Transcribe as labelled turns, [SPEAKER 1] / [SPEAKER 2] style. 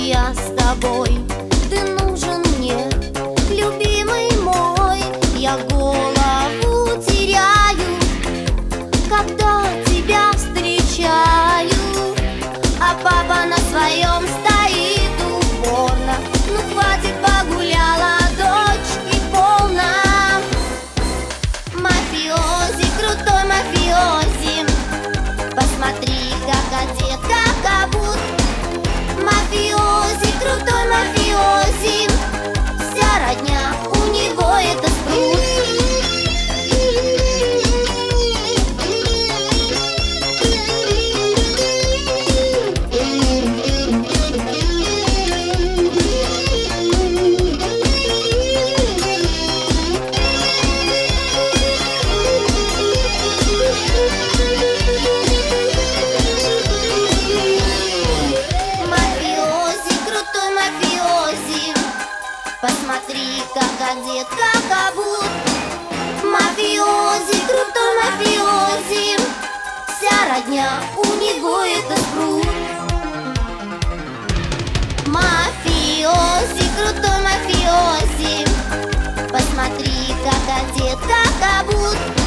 [SPEAKER 1] я с тобой. Ты нужен мне, любимый мой. Я голову теряю, когда тебя встречаю. А папа на своем стоит упорно. Ну хватит, погуляла, дочки полна. Мафиози, крутой мафиози, посмотри, как одет, как обут. Мафиози, крутой мафиози, вся родня у него это спрут. Посмотри, как одет, как обут. Мафиози, крутой мафиози, вся родня у него это спрут. Мафиози, крутой мафиози, посмотри, как одет, как обут.